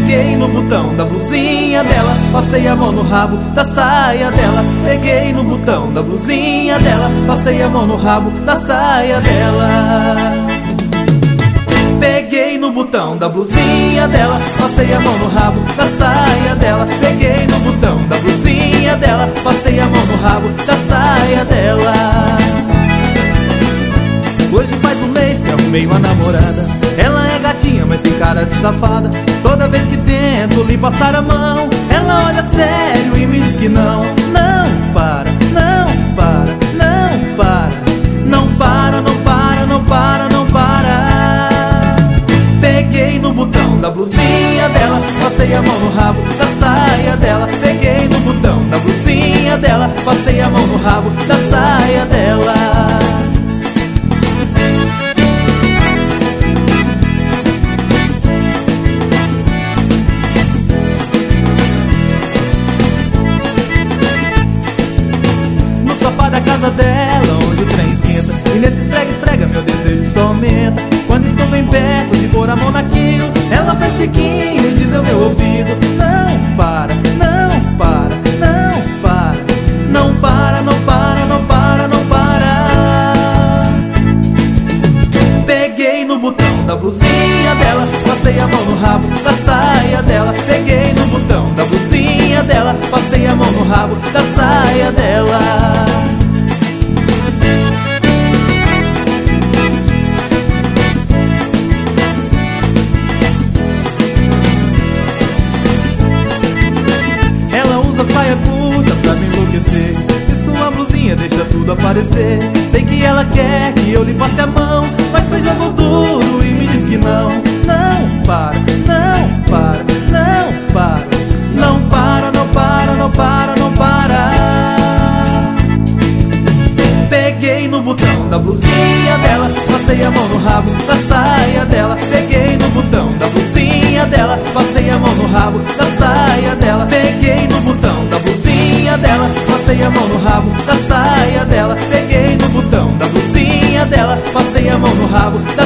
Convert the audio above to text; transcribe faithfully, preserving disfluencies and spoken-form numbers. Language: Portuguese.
Peguei no botão da blusinha dela, passei a mão no rabo da saia dela. Peguei no botão da blusinha dela, passei a mão no rabo da saia dela. Peguei no botão da blusinha dela, passei a mão no rabo da saia dela. Peguei no botão da blusinha dela, passei a mão no rabo da saia dela. Hoje faz um mês que arrumei uma namorada. Ela é gatinha, mas tem cara de safada. Toda vez que tento lhe passar a mão, ela olha sério e me diz que não. Não para, não para, não para. Não para, não para, não para, não para. Peguei no botão da blusinha dela, passei a mão no rabo da saia dela. Peguei no botão da blusinha dela, passei a mão no rabo da saia dela. Da casa dela, onde o trem esquenta, e nesse esfrega, esfrega, meu desejo só aumenta. Quando estou bem perto de pôr a mão naquilo, ela faz biquinho e diz ao meu ouvido: não para, não para, não para. Não para, não para, não para, não para. Peguei no botão da blusinha dela, passei a mão no rabo da saia dela. Peguei no botão da blusinha dela, passei a mão no rabo da saia dela. Saia curta pra me enlouquecer, e sua blusinha deixa tudo aparecer. Sei que ela quer que eu lhe passe a mão, mas faz jogo duro e me diz que não. Não para, não para, não para. Não para, não para, não para, não para. Peguei no botão da blusinha dela, passei a mão no rabo da saia dela. Peguei no botão da blusinha dela, passei a mão no rabo da saia dela. Peguei no botão da blusinha dela, passei a mão no rabo da saia dela. Peguei no botão da blusinha dela, passei a mão no rabo da